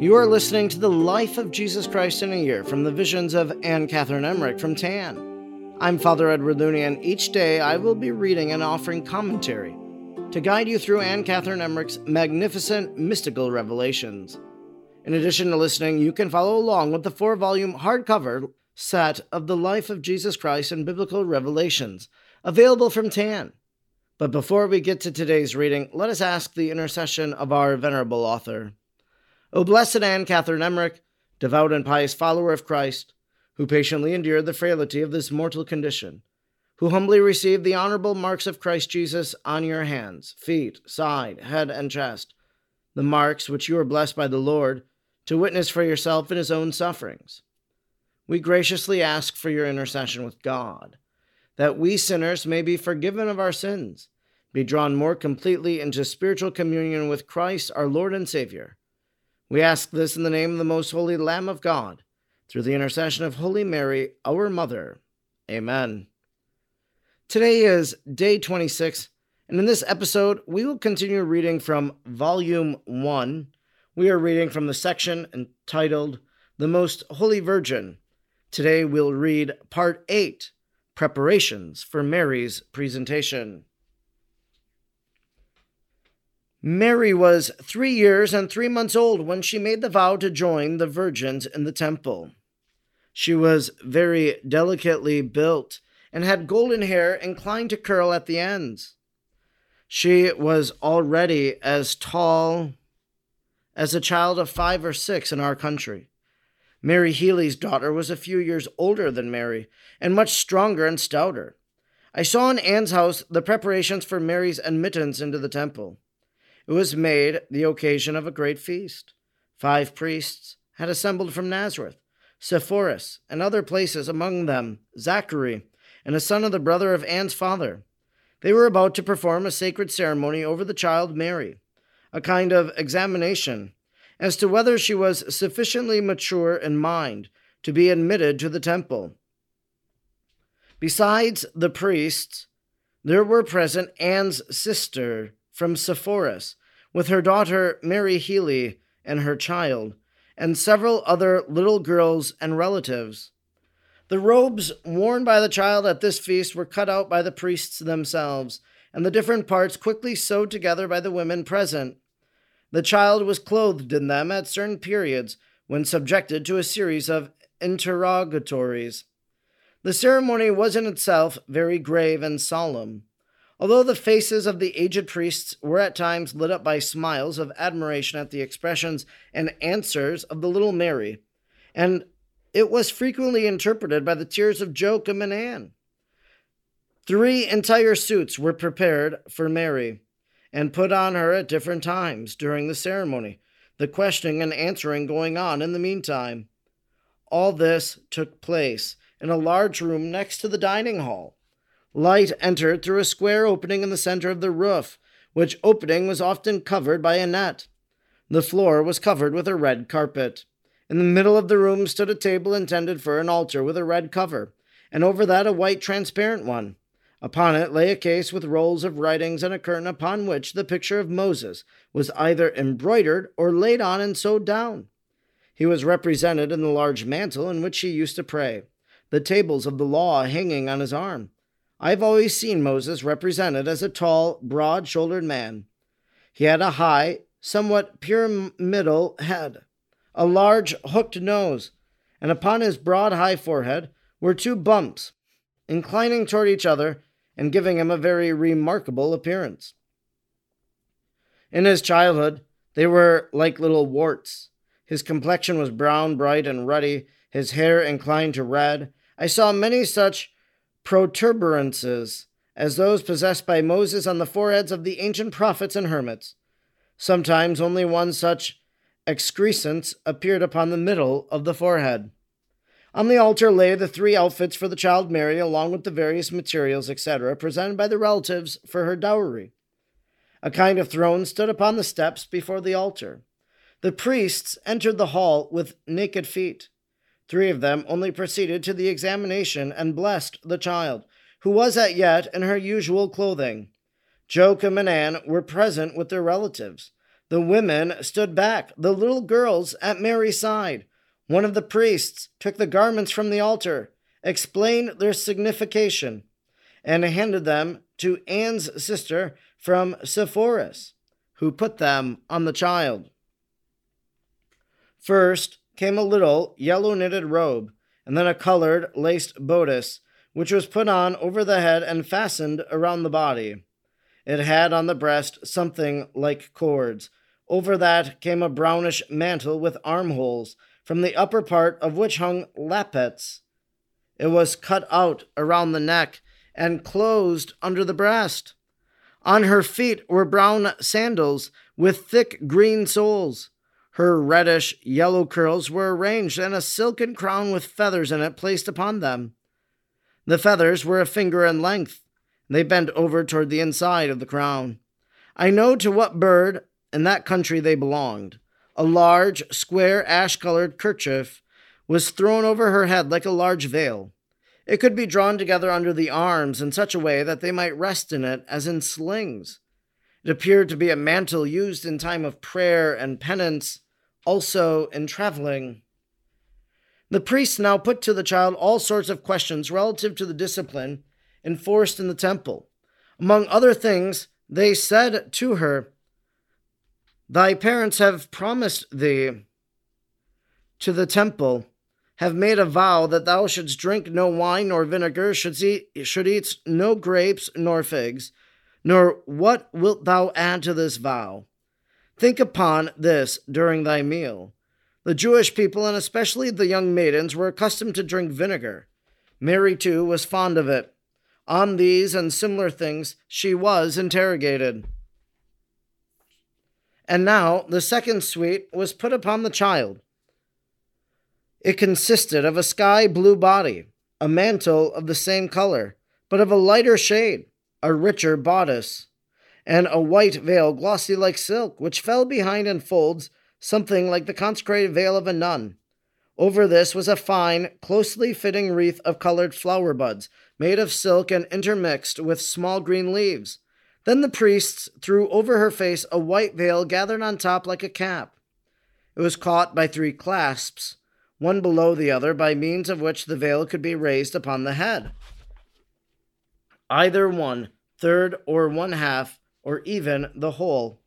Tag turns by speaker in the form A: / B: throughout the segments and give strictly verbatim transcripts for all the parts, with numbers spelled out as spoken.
A: You are listening to the Life of Jesus Christ in a Year from the Visions of Anne Catherine Emmerich from Tan. I'm Father Edward Looney, and each day I will be reading and offering commentary to guide you through Anne Catherine Emmerich's magnificent mystical revelations. In addition to listening, you can follow along with the four-volume hardcover set of the Life of Jesus Christ and Biblical Revelations, available from Tan. But before we get to today's reading, let us ask the intercession of our venerable author. O blessed Anne Catherine Emmerich, devout and pious follower of Christ, who patiently endured the frailty of this mortal condition, who humbly received the honorable marks of Christ Jesus on your hands, feet, side, head, and chest, the marks which you are blessed by the Lord to witness for yourself in his own sufferings. We graciously ask for your intercession with God, that we sinners may be forgiven of our sins, be drawn more completely into spiritual communion with Christ, our Lord and Savior. We ask this in the name of the most holy Lamb of God, through the intercession of Holy Mary, our Mother. Amen. Today is day twenty-six, and in this episode, we will continue reading from Volume one. We are reading from the section entitled, The Most Holy Virgin. Today we'll read Part eight, Preparations for Mary's Presentation. Mary was three years and three months old when she made the vow to join the virgins in the temple. She was very delicately built and had golden hair inclined to curl at the ends. She was already as tall as a child of five or six in our country. Mary Healy's daughter was a few years older than Mary and much stronger and stouter. I saw in Anne's house the preparations for Mary's admittance into the temple. It was made the occasion of a great feast. Five priests had assembled from Nazareth, Sepphoris, and other places, among them Zachary, and a son of the brother of Anne's father. They were about to perform a sacred ceremony over the child Mary, a kind of examination as to whether she was sufficiently mature in mind to be admitted to the temple. Besides the priests, there were present Anne's sister from Sepphoris, with her daughter Mary Healy and her child, and several other little girls and relatives. The robes worn by the child at this feast were cut out by the priests themselves, and the different parts quickly sewed together by the women present. The child was clothed in them at certain periods, when subjected to a series of interrogatories. The ceremony was in itself very grave and solemn. Although the faces of the aged priests were at times lit up by smiles of admiration at the expressions and answers of the little Mary, and it was frequently interpreted by the tears of Joachim and Anne. Three entire suits were prepared for Mary, and put on her at different times during the ceremony, the questioning and answering going on in the meantime. All this took place in a large room next to the dining hall. Light entered through a square opening in the center of the roof, which opening was often covered by a net. The floor was covered with a red carpet. In the middle of the room stood a table intended for an altar with a red cover, and over that a white transparent one. Upon it lay a case with rolls of writings and a curtain upon which the picture of Moses was either embroidered or laid on and sewed down. He was represented in the large mantle in which he used to pray, the tables of the law hanging on his arm. I have always seen Moses represented as a tall, broad-shouldered man. He had a high, somewhat pyramidal head, a large hooked nose, and upon his broad high forehead were two bumps, inclining toward each other and giving him a very remarkable appearance. In his childhood, they were like little warts. His complexion was brown, bright, and ruddy, his hair inclined to red. I saw many such protuberances as those possessed by Moses on the foreheads of the ancient prophets and hermits. Sometimes only one such excrescence appeared upon the middle of the forehead. On the altar lay the three outfits for the child Mary, along with the various materials, et cetera, presented by the relatives for her dowry. A kind of throne stood upon the steps before the altar. The priests entered the hall with naked feet. Three of them only proceeded to the examination and blessed the child, who was as yet in her usual clothing. Joachim and Anne were present with their relatives. The women stood back, the little girls at Mary's side. One of the priests took the garments from the altar, explained their signification, and handed them to Anne's sister from Sepphoris, who put them on the child. First came a little yellow-knitted robe, and then a colored laced bodice, which was put on over the head and fastened around the body. It had on the breast something like cords. Over that came a brownish mantle with armholes, from the upper part of which hung lappets. It was cut out around the neck and closed under the breast. On her feet were brown sandals with thick green soles. Her reddish-yellow curls were arranged in a silken crown with feathers in it placed upon them. The feathers were a finger in length. They bent over toward the inside of the crown. I know to what bird in that country they belonged. A large, square, ash-colored kerchief was thrown over her head like a large veil. It could be drawn together under the arms in such a way that they might rest in it as in slings. It appeared to be a mantle used in time of prayer and penance, also in traveling. The priests now put to the child all sorts of questions relative to the discipline enforced in the temple. Among other things, they said to her, "Thy parents have promised thee to the temple, have made a vow that thou shouldst drink no wine nor vinegar, should eat, should eat no grapes nor figs, nor what wilt thou add to this vow? Think upon this during thy meal." The Jewish people, and especially the young maidens, were accustomed to drink vinegar. Mary, too, was fond of it. On these and similar things she was interrogated. And now the second sweet was put upon the child. It consisted of a sky-blue body, a mantle of the same color, but of a lighter shade, a richer bodice, and a white veil glossy like silk, which fell behind in folds, something like the consecrated veil of a nun. Over this was a fine, closely fitting wreath of colored flower buds, made of silk and intermixed with small green leaves. Then the priests threw over her face a white veil gathered on top like a cap. It was caught by three clasps, one below the other, by means of which the veil could be raised upon the head. Either one third or one half, or even the whole.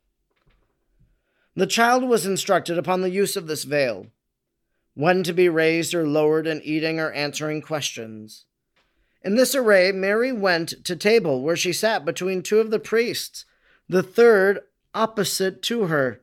A: The child was instructed upon the use of this veil, when to be raised or lowered in eating or answering questions. In this array, Mary went to table, where she sat between two of the priests, the third opposite to her.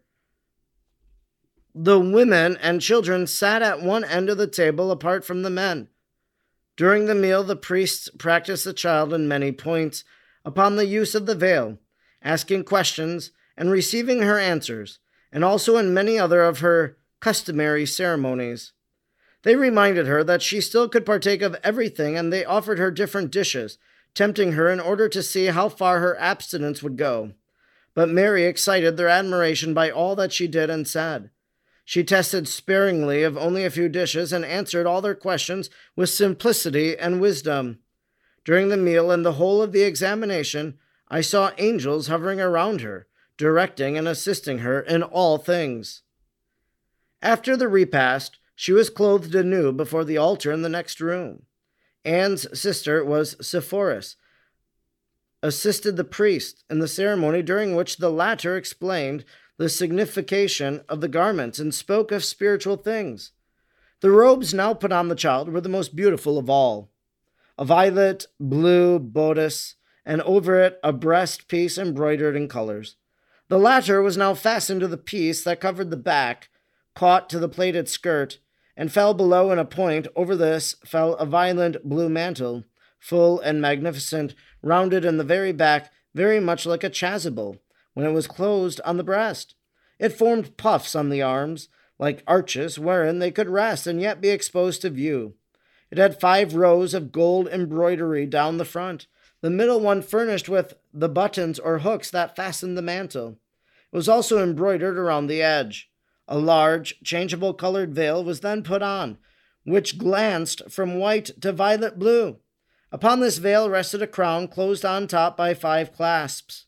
A: The women and children sat at one end of the table apart from the men. During the meal, the priests practiced the child in many points upon the use of the veil, asking questions and receiving her answers, and also in many other of her customary ceremonies. They reminded her that she still could partake of everything, and they offered her different dishes, tempting her in order to see how far her abstinence would go. But Mary excited their admiration by all that she did and said. She tested sparingly of only a few dishes and answered all their questions with simplicity and wisdom. During the meal and the whole of the examination, I saw angels hovering around her, directing and assisting her in all things. After the repast, she was clothed anew before the altar in the next room. Anne's sister was Sepphoris, assisted the priest in the ceremony, during which the latter explained the signification of the garments and spoke of spiritual things. The robes now put on the child were the most beautiful of all. A violet blue bodice, and over it a breast piece embroidered in colors. The latter was now fastened to the piece that covered the back, caught to the plaited skirt, and fell below in a point. Over this fell a violent blue mantle, full and magnificent, rounded in the very back, very much like a chasuble, when it was closed on the breast. It formed puffs on the arms, like arches, wherein they could rest and yet be exposed to view. It had five rows of gold embroidery down the front, the middle one furnished with the buttons or hooks that fastened the mantle. It was also embroidered around the edge. A large, changeable colored veil was then put on, which glanced from white to violet blue. Upon this veil rested a crown closed on top by five clasps.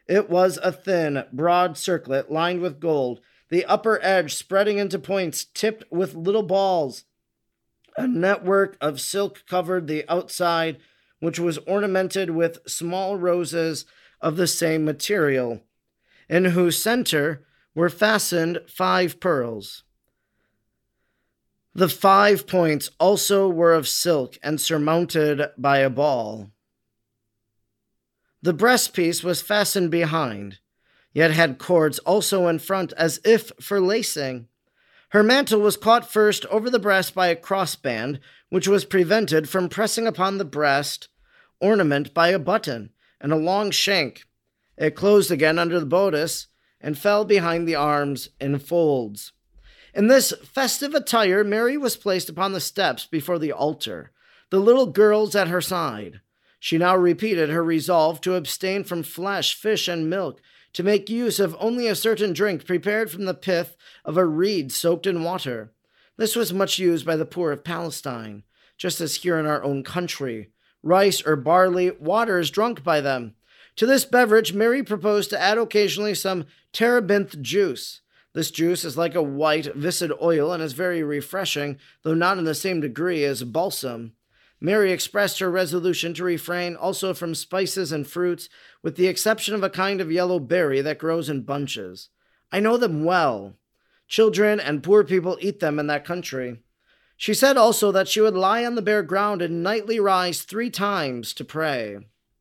A: It was a thin, broad circlet lined with gold, the upper edge spreading into points tipped with little balls. A network of silk covered the outside, which was ornamented with small roses of the same material, in whose center were fastened five pearls. The five points also were of silk and surmounted by a ball. The breastpiece was fastened behind, yet had cords also in front, as if for lacing. Her mantle was caught first over the breast by a crossband, which was prevented from pressing upon the breast ornament by a button and a long shank. It closed again under the bodice and fell behind the arms in folds. In this festive attire, Mary was placed upon the steps before the altar, the little girls at her side. She now repeated her resolve to abstain from flesh, fish, and milk, to make use of only a certain drink prepared from the pith of a reed soaked in water. This was much used by the poor of Palestine, just as here in our own country. Rice or barley water is drunk by them. To this beverage, Mary proposed to add occasionally some terebinth juice. This juice is like a white, viscid oil and is very refreshing, though not in the same degree as balsam. Mary expressed her resolution to refrain also from spices and fruits, with the exception of a kind of yellow berry that grows in bunches. I know them well. Children and poor people eat them in that country. She said also that she would lie on the bare ground and nightly rise three times to pray.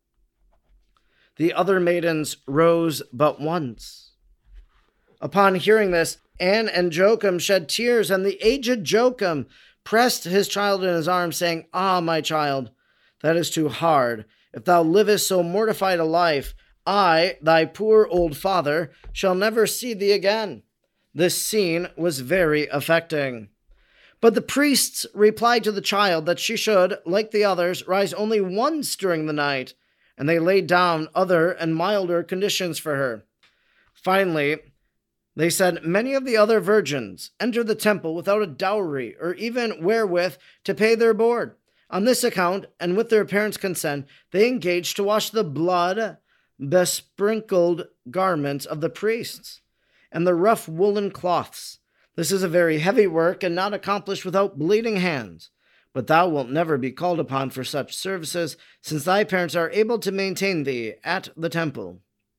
A: The other maidens rose but once. Upon hearing this, Anne and Joachim shed tears, and the aged Joachim pressed his child in his arms, saying, "Ah, my child, that is too hard. If thou livest so mortified a life, I, thy poor old father, shall never see thee again." This scene was very affecting. But the priests replied to the child that she should, like the others, rise only once during the night, and they laid down other and milder conditions for her. Finally, they said, "Many of the other virgins enter the temple without a dowry or even wherewith to pay their board. On this account, and with their parents' consent, they engaged to wash the blood besprinkled garments of the priests and the rough woolen cloths. This is a very heavy work and not accomplished without bleeding hands. But thou wilt never be called upon for such services, since thy parents are able to maintain thee at the temple."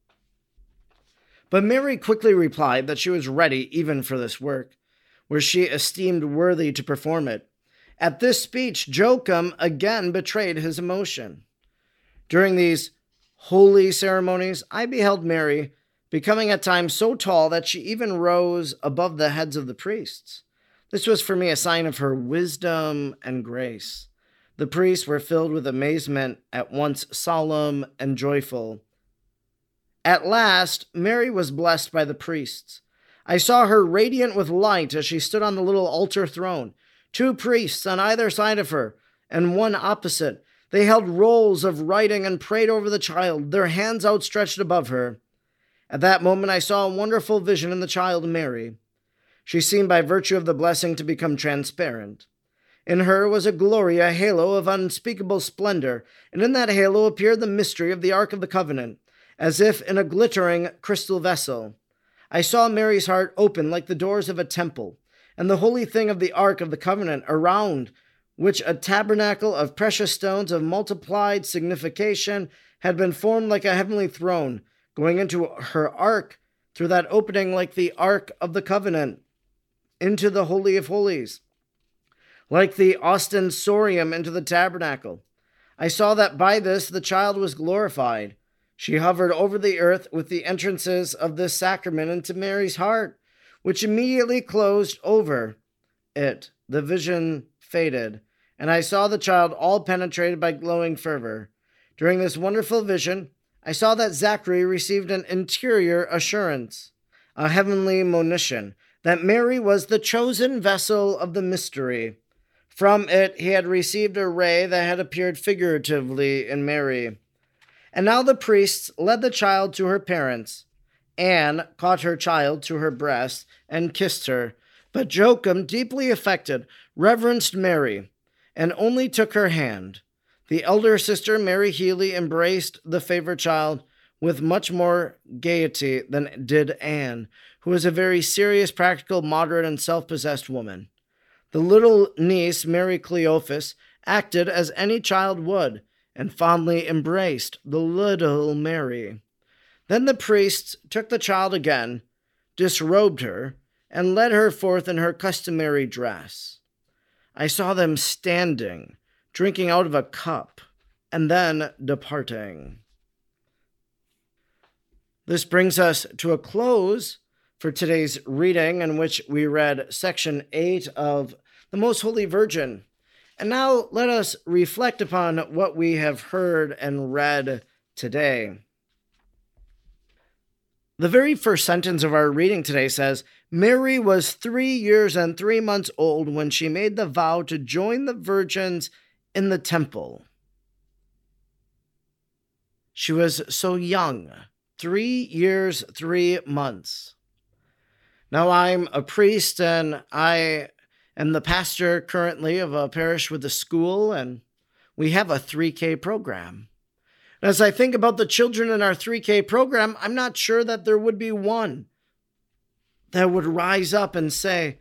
A: But Mary quickly replied that she was ready even for this work, where she esteemed worthy to perform it. At this speech, Joachim again betrayed his emotion. During these holy ceremonies, I beheld Mary becoming at times so tall that she even rose above the heads of the priests. This was for me a sign of her wisdom and grace. The priests were filled with amazement, at once solemn and joyful. At last, Mary was blessed by the priests. I saw her radiant with light as she stood on the little altar throne. Two priests on either side of her, and one opposite. They held rolls of writing and prayed over the child, their hands outstretched above her. At that moment I saw a wonderful vision in the child Mary. She seemed by virtue of the blessing to become transparent. In her was a glory, a halo of unspeakable splendor, and in that halo appeared the mystery of the Ark of the Covenant, as if in a glittering crystal vessel. I saw Mary's heart open like the doors of a temple, and the holy thing of the Ark of the Covenant, around which a tabernacle of precious stones of multiplied signification had been formed like a heavenly throne, going into her ark through that opening like the Ark of the Covenant, into the Holy of Holies, like the ostensorium into the tabernacle. I saw that by this the child was glorified. She hovered over the earth with the entrances of this sacrament into Mary's heart, which immediately closed over it. The vision faded, and I saw the child all penetrated by glowing fervor. During this wonderful vision, I saw that Zachary received an interior assurance, a heavenly monition, that Mary was the chosen vessel of the mystery. From it he had received a ray that had appeared figuratively in Mary. And now the priests led the child to her parents. Anne caught her child to her breast and kissed her, but Joachim, deeply affected, reverenced Mary, and only took her hand. The elder sister, Mary Healy, embraced the favored child, with much more gaiety than did Anne, who was a very serious, practical, moderate, and self-possessed woman. The little niece, Mary Cleophas, acted as any child would, and fondly embraced the little Mary. Then the priests took the child again, disrobed her, and led her forth in her customary dress. I saw them standing, drinking out of a cup, and then departing. This brings us to a close for today's reading, in which we read section eight of the Most Holy Virgin. And now let us reflect upon what we have heard and read today. The very first sentence of our reading today says, Mary was three years and three months old when she made the vow to join the virgins in the temple. She was so young, three years, three months. Now I'm a priest and I am the pastor currently of a parish with a school, and we have a three K program. As I think about the children in our three K program, I'm not sure that there would be one that would rise up and say,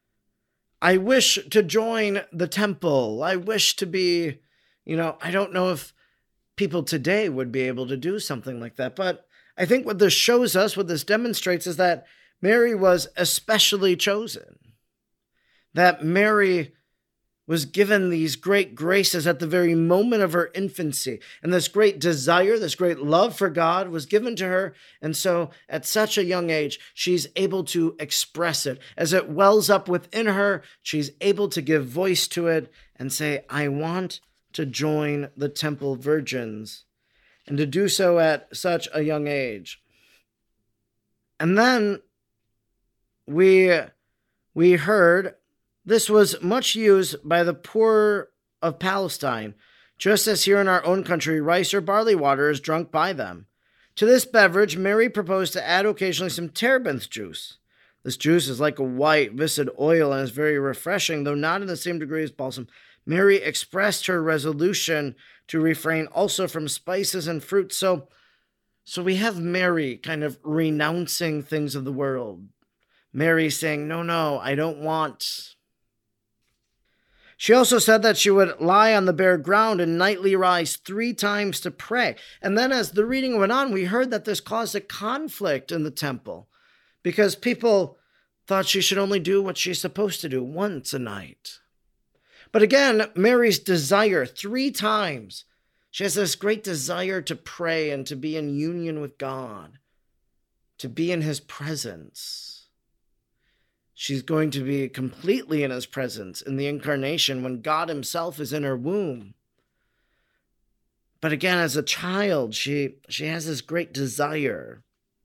A: I wish to join the temple. I wish to be, you know, I don't know if people today would be able to do something like that. But I think what this shows us, what this demonstrates, is that Mary was especially chosen. That Mary was given these great graces at the very moment of her infancy. And this great desire, this great love for God was given to her. And so at such a young age, she's able to express it. As it wells up within her, she's able to give voice to it and say, I want to join the temple virgins. And to do so at such a young age. And then we, we heard this was much used by the poor of Palestine, just as here in our own country, rice or barley water is drunk by them. To this beverage, Mary proposed to add occasionally some terebinth juice. This juice is like a white, viscid oil and is very refreshing, though not in the same degree as balsam. Mary expressed her resolution to refrain also from spices and fruits. So, so we have Mary kind of renouncing things of the world. Mary saying, no, no, I don't want. She also said that she would lie on the bare ground and nightly rise three times to pray. And then as the reading went on, we heard that this caused a conflict in the temple because people thought she should only do what she's supposed to do once a night. But again, Mary's desire three times, she has this great desire to pray and to be in union with God, to be in his presence. She's going to be completely in his presence in the incarnation when God himself is in her womb. But again, as a child, she, she has this great desire.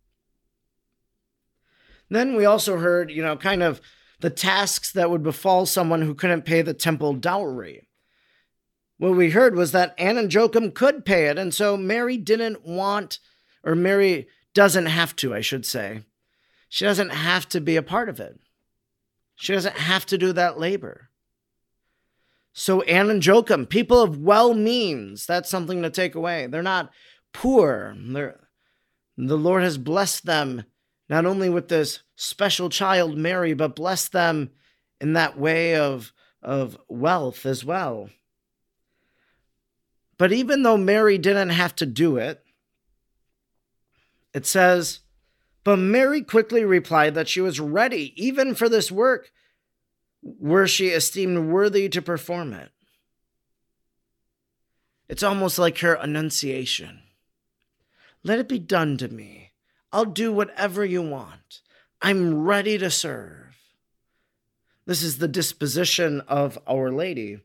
A: Then we also heard, you know, kind of the tasks that would befall someone who couldn't pay the temple dowry. What we heard was that Anne and Joachim could pay it, and so Mary didn't want, or Mary doesn't have to, I should say. She doesn't have to be a part of it. She doesn't have to do that labor. So Anne and Joachim, people of well means, that's something to take away. They're not poor. They're, the Lord has blessed them not only with this special child, Mary, but blessed them in that way of, of wealth as well. But even though Mary didn't have to do it, it says, but Mary quickly replied that she was ready even for this work, were she esteemed worthy to perform it. It's almost like her annunciation. Let it be done to me. I'll do whatever you want. I'm ready to serve. This is the disposition of Our Lady.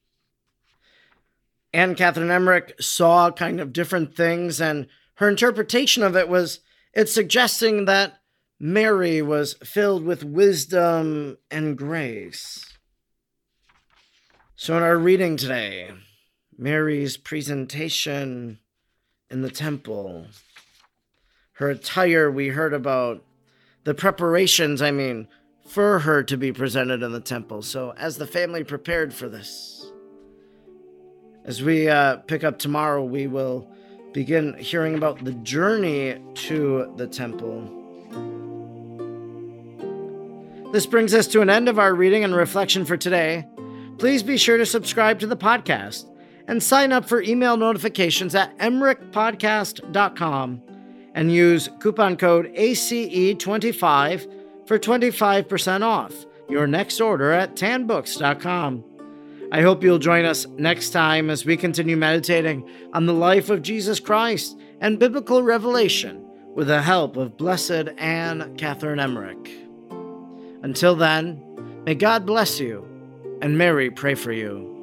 A: Anne Catherine Emmerich saw kind of different things, and her interpretation of it was it's suggesting that Mary was filled with wisdom and grace. So in our reading today, Mary's presentation in the temple, her attire, we heard about the preparations, I mean, for her to be presented in the temple. So as the family prepared for this, as we uh, pick up tomorrow, we will begin hearing about the journey to the temple. This brings us to an end of our reading and reflection for today. Please be sure to subscribe to the podcast and sign up for email notifications at emmerich podcast dot com and use coupon code A C E twenty-five for twenty-five percent off your next order at tan books dot com. I hope you'll join us next time as we continue meditating on the life of Jesus Christ and biblical revelation with the help of Blessed Anne Catherine Emmerich. Until then, may God bless you and Mary pray for you.